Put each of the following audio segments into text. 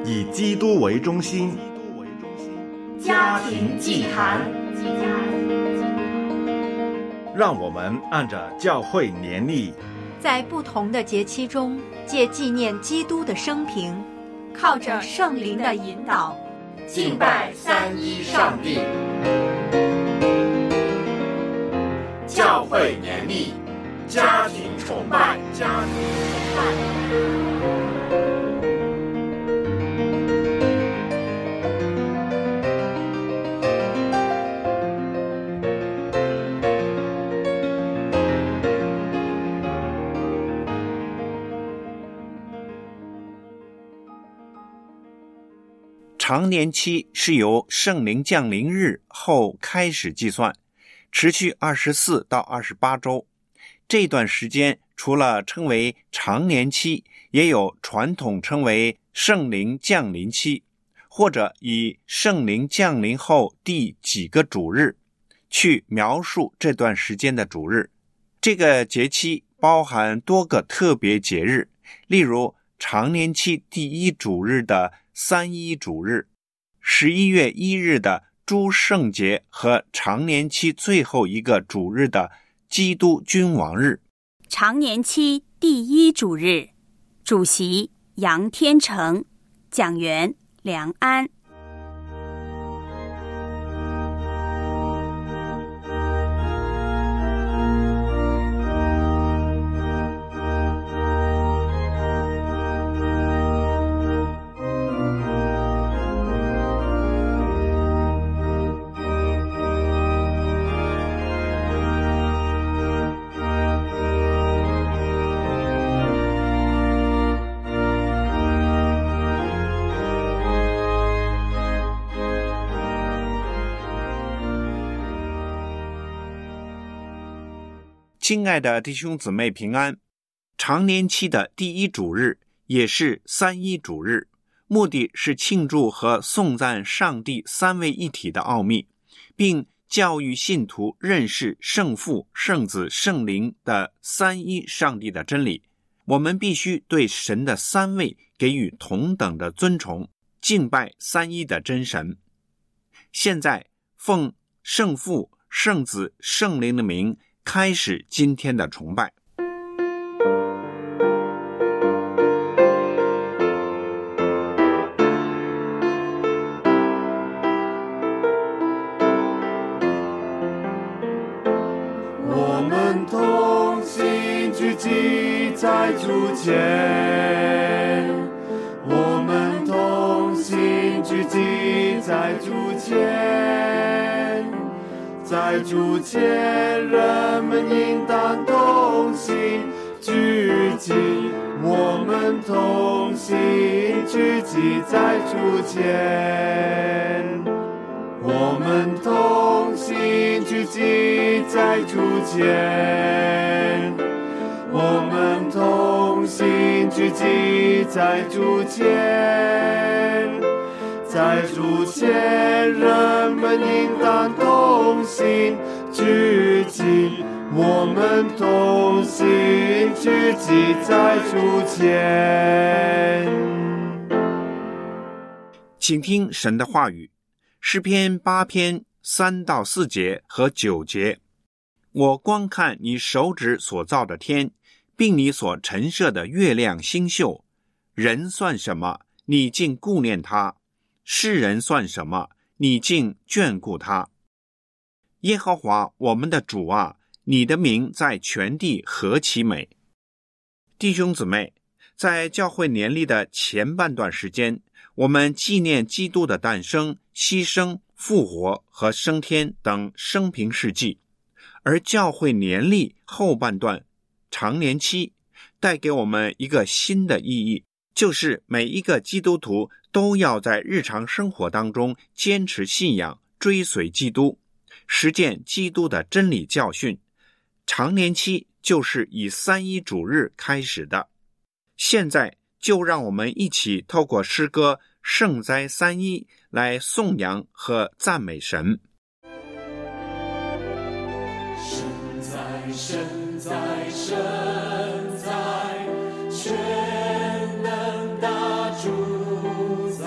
以基督为中心， 家庭祭坛。 让我们按着教会年历， 在不同的节期中，借纪念基督的生平，靠着圣灵的引导， 敬拜三一上帝。教会年历，家庭崇拜，家庭崇拜。 常年期是由圣灵降临日后开始计算，持续24到28周。这段时间除了称为常年期，也有传统称为圣灵降临期，或者以圣灵降临后第几个主日去描述这段时间的主日。这个节期包含多个特别节日，例如常年期第一主日的三一主日，11月1日的诸圣节和常年期最后一个主日的基督君王日。 常年期第一主日，主席杨天成，讲员梁安。 亲爱的弟兄姊妹平安，常年期的第一主日也是三一主日，目的是庆祝和颂赞上帝三位一体的奥秘，并教育信徒认识圣父、圣子、圣灵的三一上帝的真理。我们必须对神的三位给予同等的尊崇，敬拜三一的真神。现在奉圣父、圣子、圣灵的名开始今天的崇拜。 我们同心聚集在主前，我们同心聚集在主前，在主前，人们应当同心聚集。我们同心聚集在主前，我们同心聚集在主前，我们同心聚集在主前，在主前，人们应当同心聚集。我们同心聚集在主前。 请听神的话语，诗篇8篇3到4节和9节。我观看你手指所造的天，并你所陈设的月亮星宿。人算什么，你竟顾念他；世人算什么，你竟眷顾他。耶和华我们的主啊，你的名在全地何其美！弟兄姊妹，在教会年历的前半段时间，我们纪念基督的诞生、牺牲、复活和升天等生平事迹，而教会年历后半段常年期带给我们一个新的意义，就是每一个基督徒都要在日常生活当中坚持信仰，追随基督，实践基督的真理教训。常年期就是以三一主日开始的。现在就让我们一起透过诗歌圣哉三一来颂扬和赞美神。 神哉神哉神哉，全能大主宰，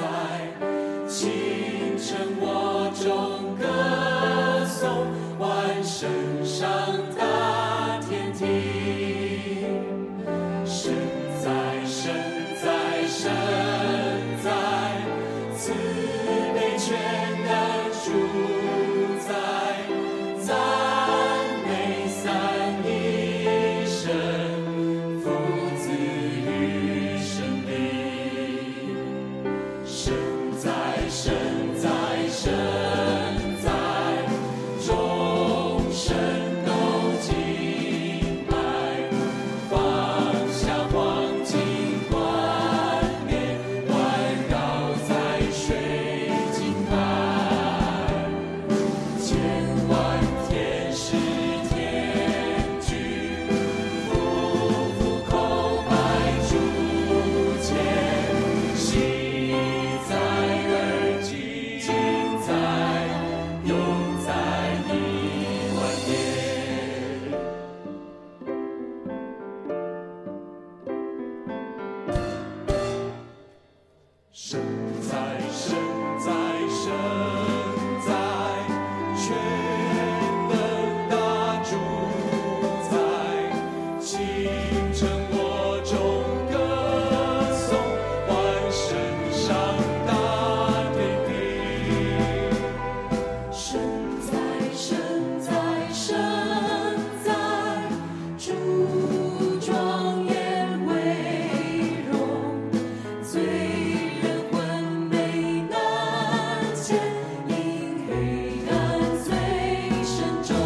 神在，神在，神在，全能大主宰，清晨我中歌颂，万神上大天地。神在，神在，神在，主庄严威荣，罪人昏昧难见，因黑暗最深重。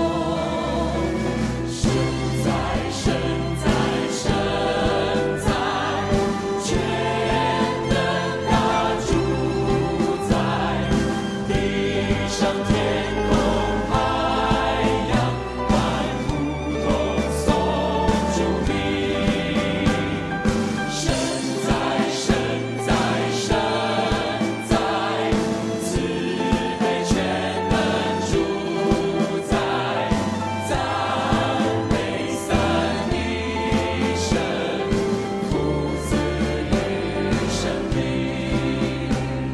神在，神在，神在，全能大主宰，地上天空海洋，万物同颂主名。神在，神在，神在，慈悲全能主宰，赞美三一神，父子与生命。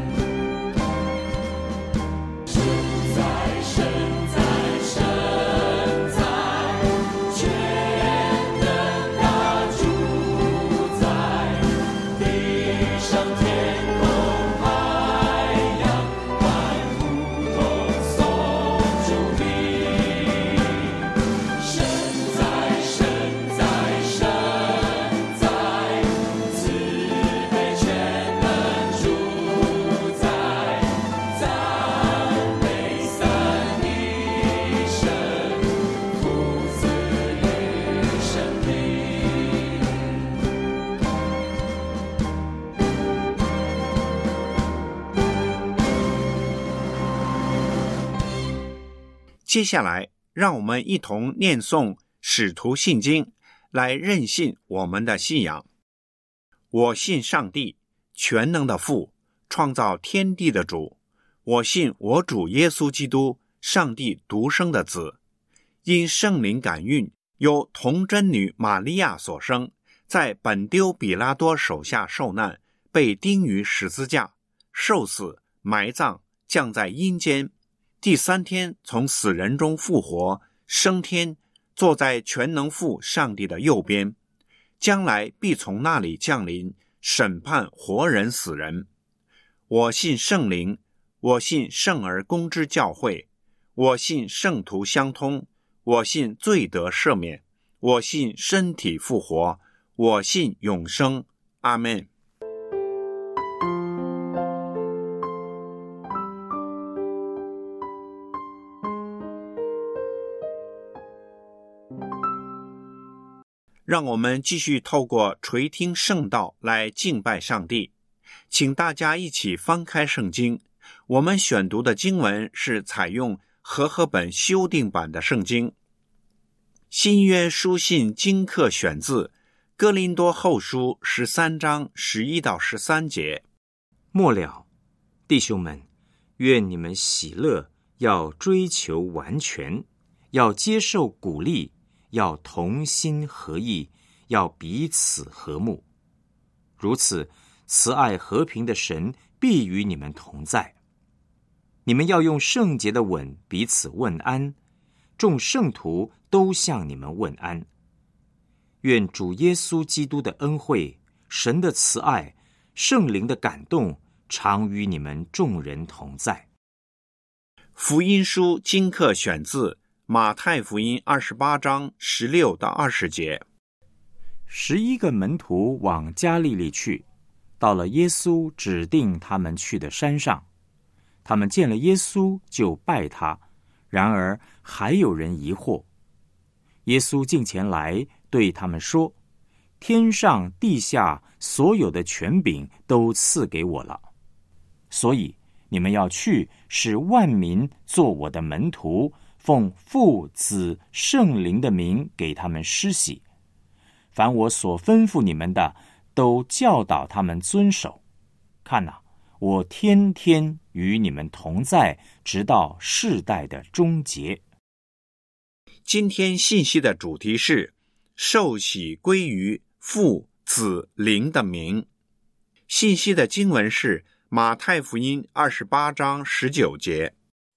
神在，神在，神在，全能大主宰，地上天空海洋，万物同颂主名。神在，神在，神在，慈悲全能主宰，赞美三一神，父子与生命。 接下来，让我们一同念诵《使徒信经》，来认信我们的信仰。我信上帝，全能的父，创造天地的主。我信我主耶稣基督，上帝独生的子，因圣灵感孕，由童贞女玛利亚所生，在本丢比拉多手下受难，被钉于十字架，受死，埋葬，降在阴间。第三天从死人中复活，升天，坐在全能父上帝的右边，将来必从那里降临，审判活人死人。我信圣灵，我信圣而公之教会，我信圣徒相通，我信罪得赦免，我信身体复活，我信永生。阿们。让我们继续透过垂听圣道来敬拜上帝。请大家一起翻开圣经，我们选读的经文是采用和合本修订版的圣经。新约书信经课选自哥林多后书13章11到13节。 末了，弟兄们，愿你们喜乐，要追求完全，要接受鼓励，要同心合意，要彼此和睦。如此，慈爱和平的神必与你们同在。你们要用圣洁的吻彼此问安，众圣徒都向你们问安。愿主耶稣基督的恩惠、神的慈爱、圣灵的感动，常与你们众人同在。 福音书经课选自马太福音28章16到20节。 11个门徒往加利利去，到了耶稣指定他们去的山上，他们见了耶稣就拜他，然而还有人疑惑。耶稣近前来对他们说：天上地下所有的权柄都赐给我了，所以你们要去，使万民做我的门徒，奉父子圣灵的名给他们施洗，凡我所吩咐你们的，都教导他们遵守。看哪，我天天与你们同在，直到世代的终结。 今天信息的主题是受洗归于父子灵的名。 信息的经文是马太福音28章19节。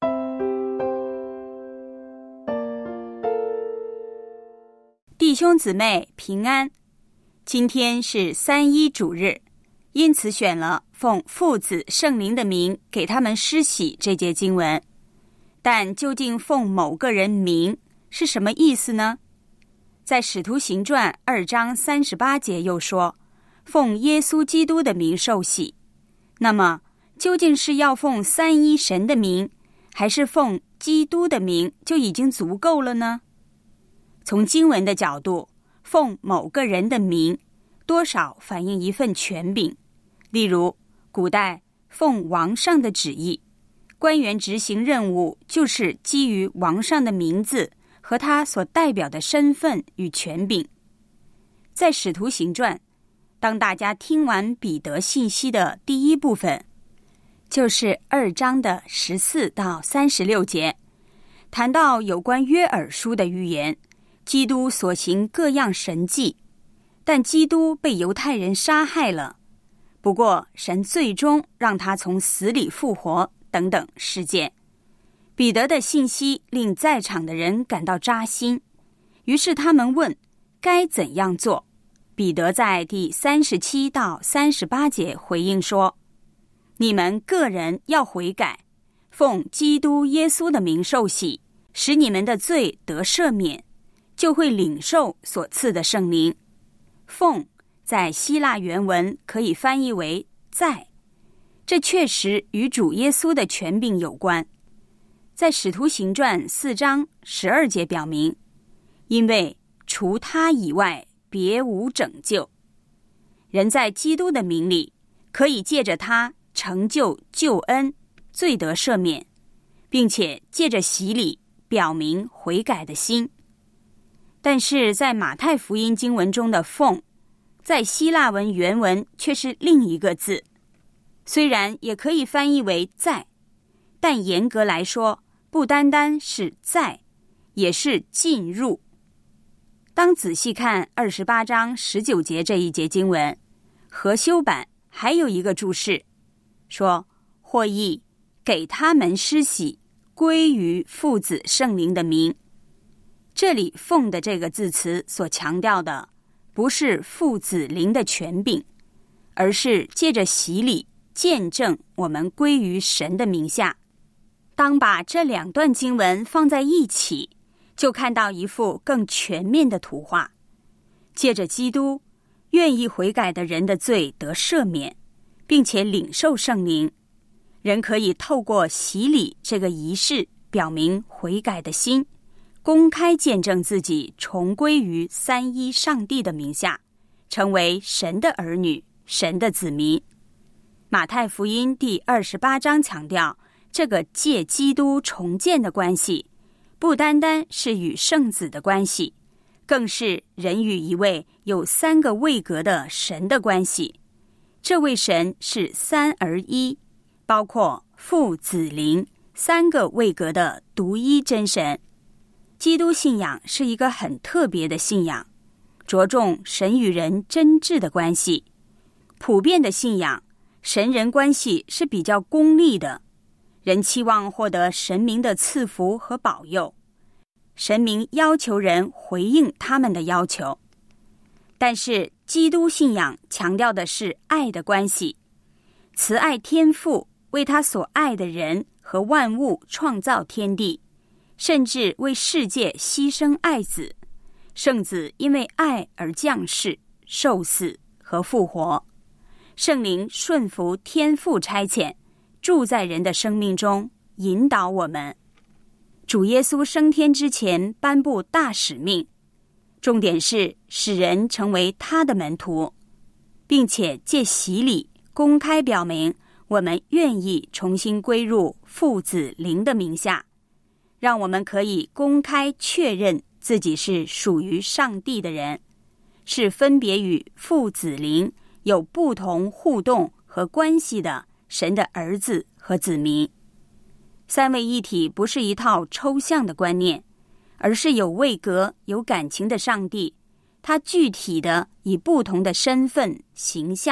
弟兄姊妹平安，今天是3·1主日，因此选了奉父子圣灵的名给他们施洗这节经文。但究竟奉某个人名是什么意思呢？在使徒行传2章38节又说，奉耶稣基督的名受洗。那么究竟是要奉三一神的名，还是奉基督的名就已经足够了呢？从经文的角度，奉某个人的名多少反映一份权柄。例如古代奉王上的旨意，官员执行任务就是基于王上的名字和他所代表的身份与权柄。在使徒行传，当大家听完彼得信息的第一部分，就是2章的14到36节，谈到有关约珥书的预言，基督所行各样神迹，但基督被犹太人杀害了，不过神最终让他从死里复活等等事件。彼得的信息令在场的人感到扎心，于是他们问该怎样做。彼得在第37到38节回应说，你们个人要悔改，奉基督耶稣的名受洗，使你们的罪得赦免，就会领受所赐的圣灵。奉在希腊原文可以翻译为在，这确实与主耶稣的权柄有关。在使徒行传4章12节表明，因为除他以外别无拯救。人在基督的名里可以借着他成就救恩，罪得赦免，并且借着洗礼表明悔改的心。但是在马太福音经文中的奉，在希腊文原文却是另一个字，虽然也可以翻译为在，但严格来说不单单是在，也是进入。当仔细看28章19节这一节经文，和修版还有一个注释，说或译给他们施洗，归于父子圣灵的名。这里奉的这个字词所强调的不是父子灵的权柄，而是借着洗礼见证我们归于神的名下。当把这两段经文放在一起，就看到一幅更全面的图画。借着基督，愿意悔改的人的罪得赦免，并且领受圣灵。人可以透过洗礼这个仪式表明悔改的心，公开见证自己重归于三一上帝的名下，成为神的儿女，神的子民。马太福音第28章强调，这个借基督重建的关系不单单是与圣子的关系，更是人与一位有3个位格的神的关系。这位神是3而1，包括父子灵3个位格的独一真神。基督信仰是一个很特别的信仰，着重神与人真挚的关系。普遍的信仰，神人关系是比较功利的，人期望获得神明的赐福和保佑，神明要求人回应他们的要求。但是基督信仰强调的是爱的关系，慈爱天父为他所爱的人和万物创造天地，甚至为世界牺牲爱子，圣子因为爱而降世、受死和复活，圣灵顺服天父差遣，住在人的生命中，引导我们。主耶稣升天之前颁布大使命，重点是使人成为他的门徒，并且借洗礼公开表明我们愿意重新归入父子灵的名下，让我们可以公开确认自己是属于上帝的人，是分别与父子灵有不同互动和关系的神的儿子和子民。三位一体不是一套抽象的观念，而是有位格、有感情的上帝，他具体的以不同的身份、形象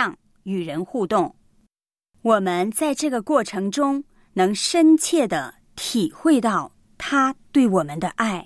与人互动。我们在这个过程中能深切地体会到他对我们的爱。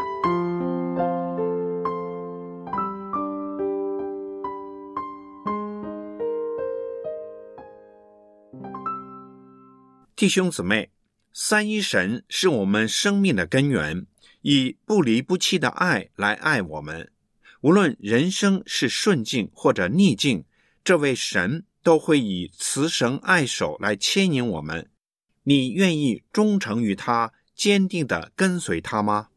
弟兄姊妹，三一神是我们生命的根源，以不离不弃的爱来爱我们。无论人生是顺境或者逆境，这位神都会以慈绳爱手来牵引我们。你愿意忠诚于他，坚定地跟随他吗？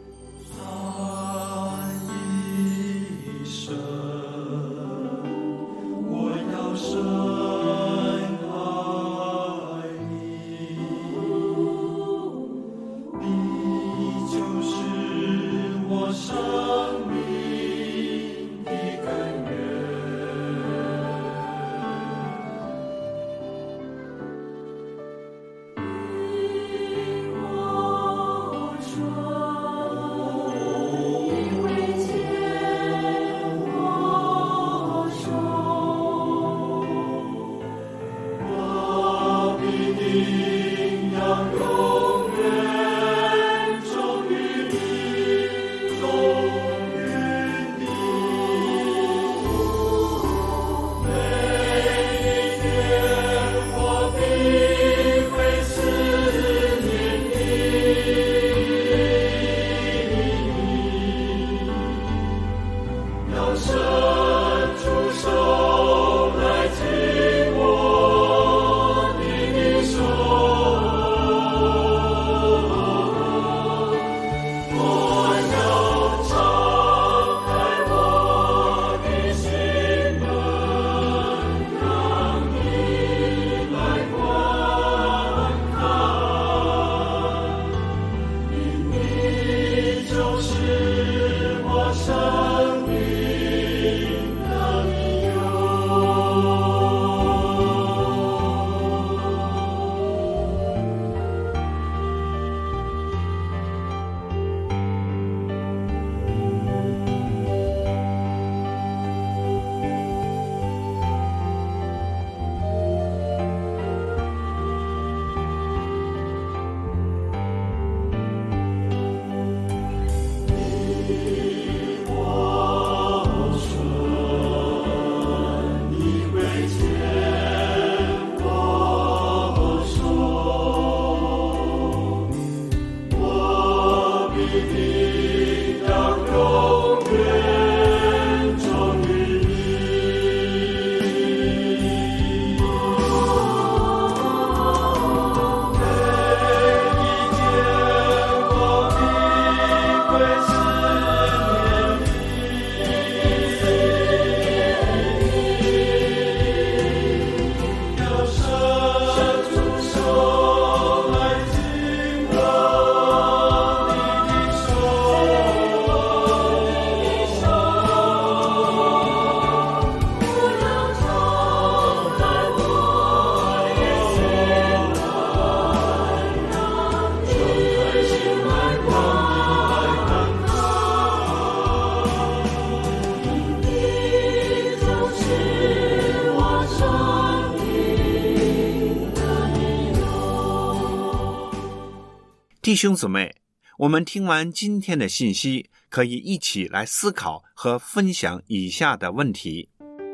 弟兄姊妹，我们听完今天的信息，可以一起来思考和分享以下的问题。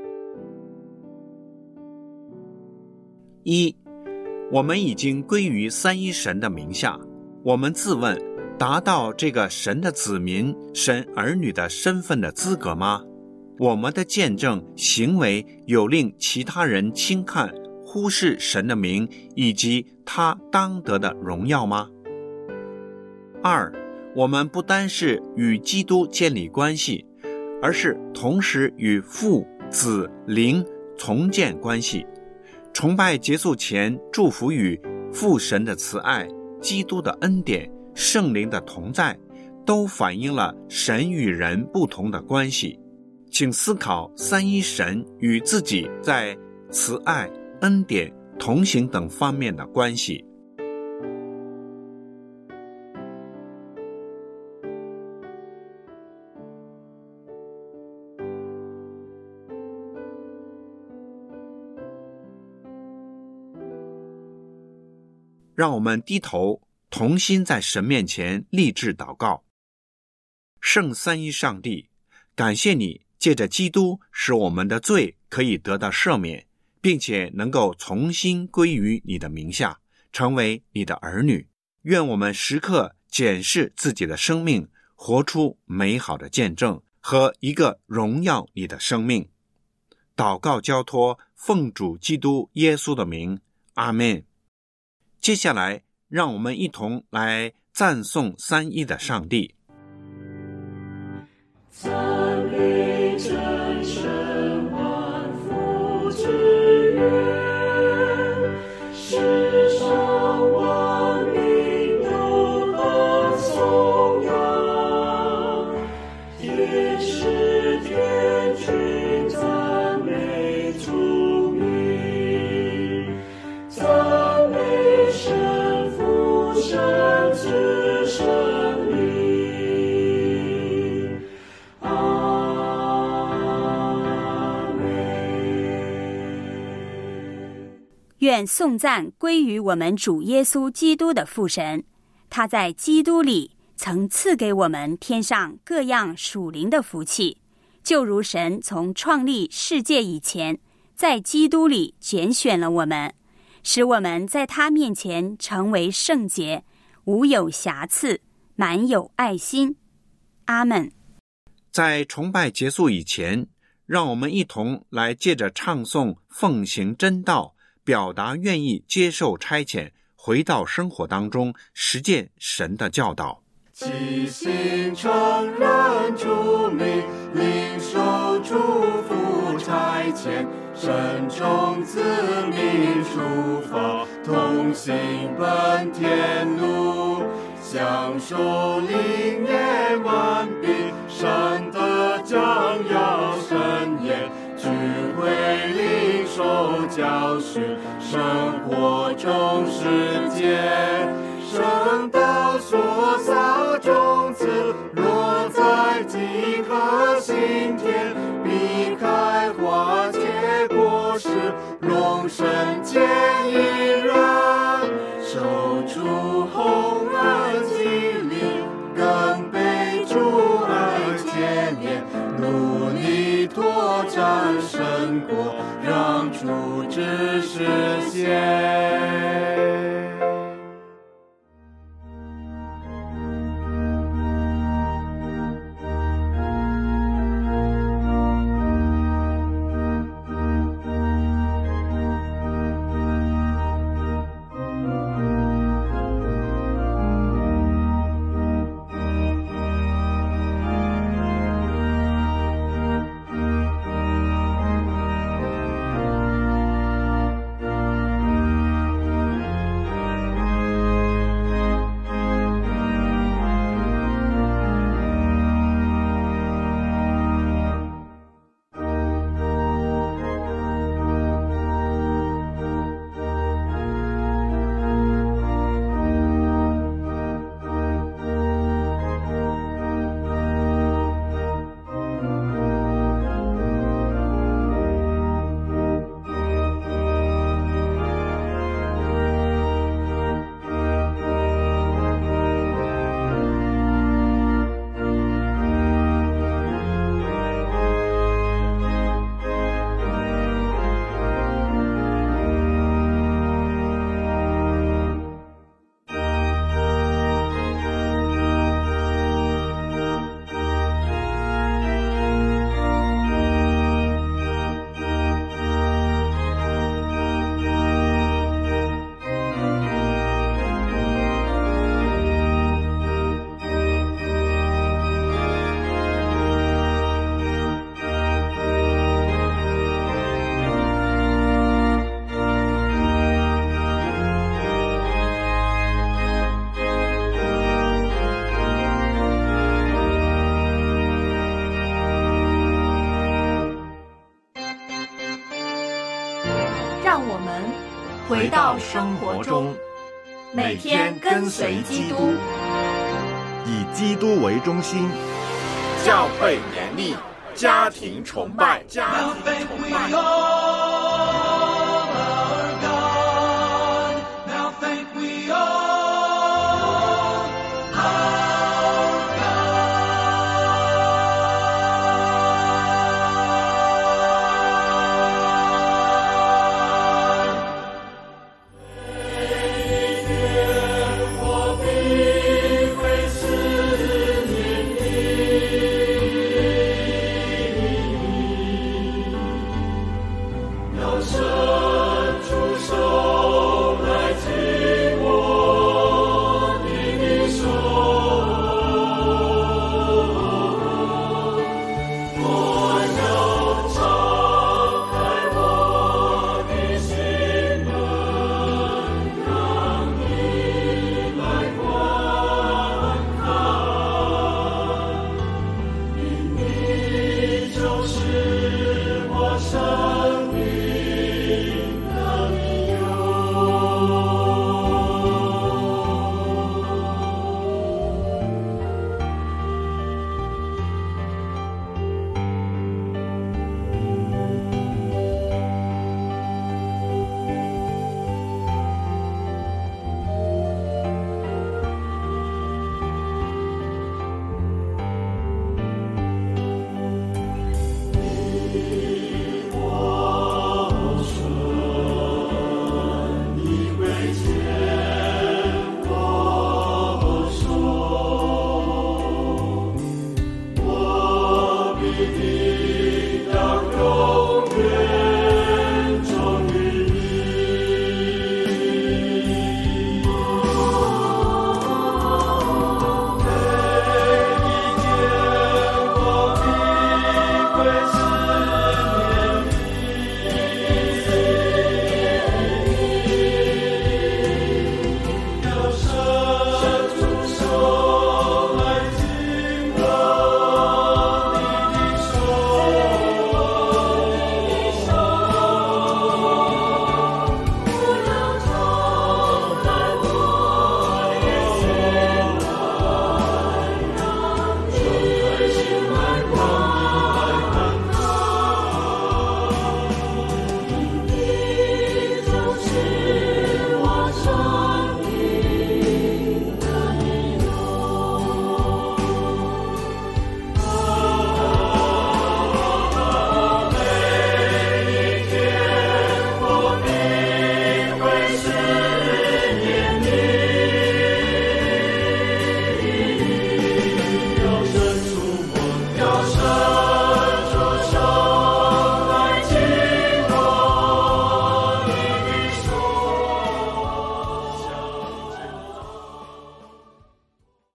一，我们已经归于三一神的名下，我们自问，达到这个神的子民、神儿女的身份的资格吗？我们的见证、行为有令其他人轻看、忽视神的名以及他当得的荣耀吗？二，我们不单是与基督建立关系，而是同时与父、子、灵重建关系。崇拜结束前，祝福语、父神的慈爱、基督的恩典、圣灵的同在，都反映了神与人不同的关系。请思考三一神与自己在慈爱、恩典、同行等方面的关系。 让我们低头同心在神面前立志祷告。圣三一上帝，感谢你借着基督使我们的罪可以得到赦免，并且能够重新归于你的名下，成为你的儿女。愿我们时刻检视自己的生命，活出美好的见证和一个荣耀你的生命。祷告交托，奉主基督耶稣的名，阿们。接下来让我们一同来赞颂三一的上帝。 赞美真神万福之源，世上万民都当颂扬，也是天君赞美主名，赞美神父神子神灵。 愿颂赞归于我们主耶稣基督的父神，他在基督里曾赐给我们天上各样属灵的福气，就如神从创立世界以前，在基督里拣选了我们，使我们在他面前成为圣洁，无有瑕疵，满有爱心。阿们。 在崇拜结束以前，让我们一同来借着唱诵奉行真道，表达愿意接受差遣，回到生活当中实践神的教导。 齐心承认主名，领受祝福差遣，神众子民出发，同行奔天路，享受灵验完毕，善的将要申言，聚会领受教训，生活中实践，圣道所撒种子，落在几颗心田，必开花结果实，荣神见一人，守住红恩激励，更被主爱牵连，努力拓展神国，让主旨实现。 让我们回到生活中，每天跟随基督， 以基督为中心， 教会年历，家庭崇拜，家庭崇拜。